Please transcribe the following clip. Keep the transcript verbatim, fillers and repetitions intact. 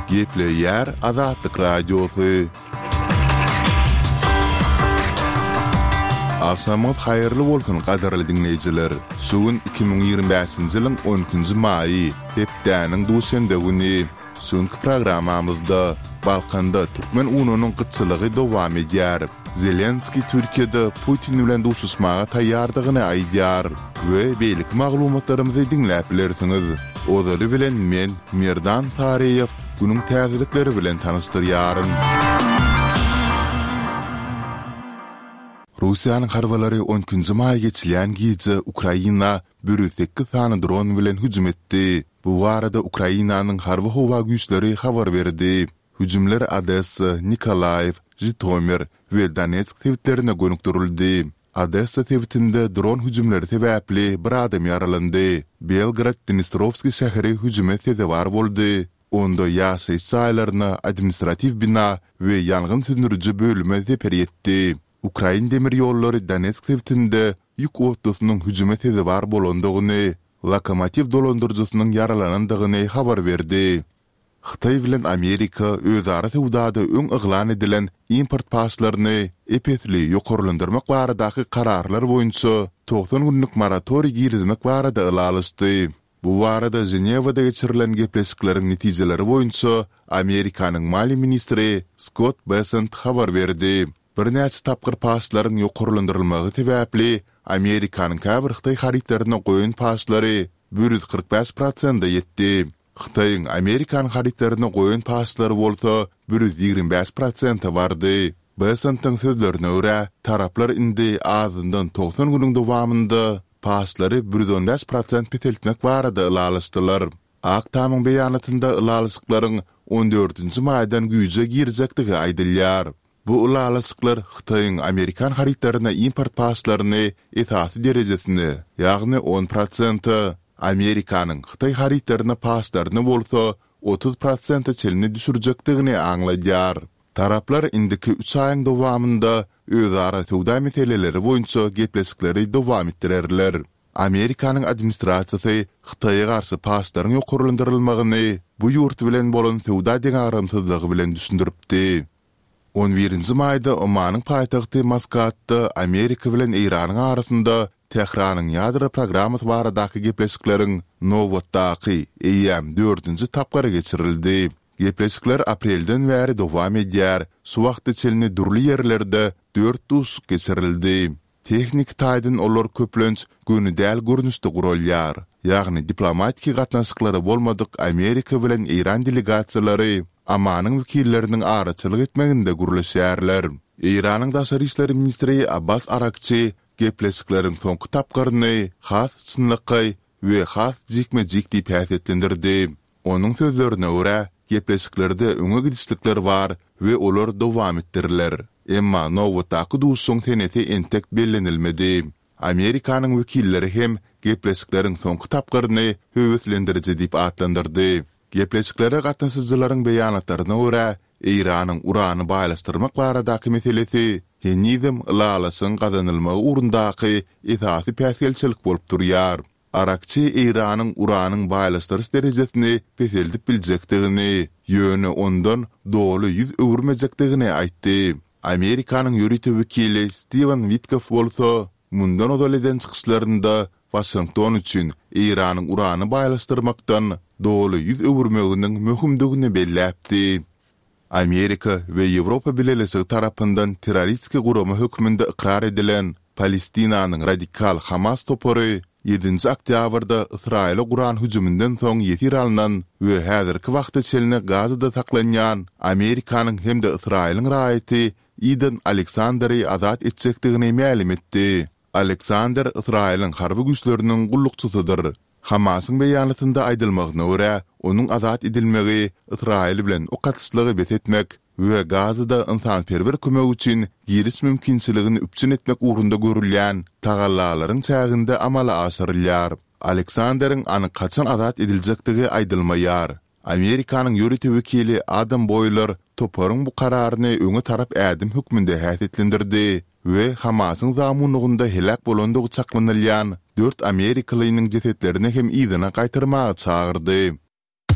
Geple yer Azatlyk Radiosu. Akşamot hayırlı bolsun gadarly dinleyijiler. Sugun iki bin ýygrimi beşinji ýylyň on üçünji maýy, hepdäniň duşende güni. Soňky programmamyzda Balkanda Türkmen ununyň gyçylygy dowam edýär. Zelenski Türkiýede Putin bilen duşuşmaga taýýardygyny aýdýar we beýlik maglumatlarymyzy dinläp bilersiňiz. Ozaly bilen men Merdan Tariýew günüň täzelikleri bilen tanıştyrýaryn. Russiýanyň harbalary on üçünji maýy geçilýän gije Ukraina bir yüz sekiz sany dron bilen hüjüm etdi. Bu arada Ukrainanyň harby howa güýçleri habar berdi. Hüjümler Odessa, Nikolaev, Jitomir we Donetsk tewitlerine gönükdirildi. Odessa tewitinde dron hüjümleri sebäpli bir adam ýaralandy. Belgrad Dnistrovski şäheri hüjüme sebäpkär boldy. Onda ýaşaýyş saýlaryna administrativ bina we ýangyn söndürüji bölüme zeper etdi. Ukraina demir ýollary Donetsk tewitinde ýük otosynyň hüjüme sebäpkär bolandygyny, lokomotiv dolandyrjysynyň yaralanandygyny habar berdi. Xitay bilen Amerika özara sowdada öň yglan edilen import paslaryny epetli ýokarlandyrmak baradaky kararlar boýunça doksan günlük moratoriýy girizmek barada ýalaşdy. Bu arada Ženewada geçirilen gepleşikleriň netijeleri boýunça Amerikanyň mali ministri Scott Bessent habar berdi. Bir näçe tapgyr paslaryň ýokarlandyrylmagy sebäpli Amerikanyň käbir Xitay haritlaryna goýun paslary bir yüz kırk beş prosent ýetdi. Xitayň Amerikan haritlaryna goýun paslary bolsa bir yüz ýygrimi beş prosent bardy. Besantyn sözlerine görä, taraplar indi azyndan doksan günüň dowamında paslary bir yüz on beş prosent peteltmek barada ýalaşdylar. Aktamyň beýanatynda ýalaşyklaryň on dördünji maýdan güýje girjekdigi aýdylýar. Bu ýalaşyklar Xitayň Amerikan haritlaryna import paslaryny etasi derejesini, ýagny on prosent, Amerikanyň Xitay haritlaryna paslaryny bolsa otuz prosent çelini düşürjekdigini aňlaýar. Taraplar indiki üç aýyň dowamında özara sowda meseleleri boýunça gepleşikleri dowam etdirerler. Amerikanyň administrasiýasy Xitaýa garşy paslaryň ýokarlandyrylmagyny bu ýurt bilen bolan sowda deňaramsyzlygy bilen düşündiripdi. on birinji maýda Omanyň paýtagty Maskatda Amerika bilen Iranyň arasynda Tehranyň ýadro programmasy baradaky gepleşikleriň nowatdaky eýem dördünji tapgara geçirildi. Gepleşikler aprelden bäri dowam edýär. Şu wagt içinde durly ýerlerde dört dus geçirildi. Teknik taýdan olar köplenç günüdäl görnüşde gurulýar. Ýagny diplomatik gatnaşyklary bolmadyk Amerika bilen Iran delegasiýalary Amanyň wekilleriniň araçylyk etmeginde gurulýarlar. Iranyň daşary işleri ministri Abbas Arakçy gepleşikleriň soňky tapgaryny has çynlyky we has jikme-jik diýip häsiýetlendirdi. Onuň sözlerine görä, gepleşiklerde öňe gidişlikler bar we olar dowam etdirilýär. Emma nowatdaky duşuň teneti entek bellenilmedi. Amerikanyň wekilleri hem gepleşikleriň soňky tapgaryny höwetlendiriji diýip atlandyrdy. Gepleşiklere gatnaşyjylaryň beýanatlaryna görä, Iranyň urany baýlaşdyrmak baradaky meselesi henizem ýalaşyň gazanylmagy urundaky esasy päsgelçilik bolup durýar. Arakçy Iranyň uranyň baýlaşdyryş derejesini peseldip biljekdigini, ýöne ondan doly ýüz öwürmejekdigini aýtdy. Amerikanyň ýöretim wekili Steven Witkoff bolsa, mundan ozal eden çykyşlarynda Washington üçin Iranyň urany baýlaşdyrmakdan doly ýüz öwürmeginiň möhümdigini belläpdi. Amerika we Ýewropa bileşigi tarapyndan terroristki guramy hökmünde ikrar edilen Palestinanyň radikal Hamas topory ýedinji oktýabrda Israila guran hüjümünden soň ýetir alynan we häzirki wagtda çelini Gazada saklanýan Amerikanyň hem de Israiliň raýaty Eden Aleksandry azat etjekdigini ma'lum etdi. Aleksander Israiliň harby güýçleriniň gullukçysydyr. Hamasyň beýanatynda aýdylmagyna görä, onuň azat edilmegi Israil bilen okatyslygy betetmek we Gazada insanperwer kömek üçin giris mümkinçiligini üpçün etmek uğrunda görülýän tagallalaryň çäginde amala aşyrylýar. Aleksanderyň anyk kaçan azat ediljekdigi aýdylmaýar. Amerikanyň ýöretim wekili Adam Boyler toparyň bu kararyny öňe tarap ädim hökmünde häsiýetlendirdi we Hamasyň zamunlygynda helak bolandygy çaklanylýan dört Amerikalynyň jesetlerini hem ýygyna gaýtyrmagy çagyrdy.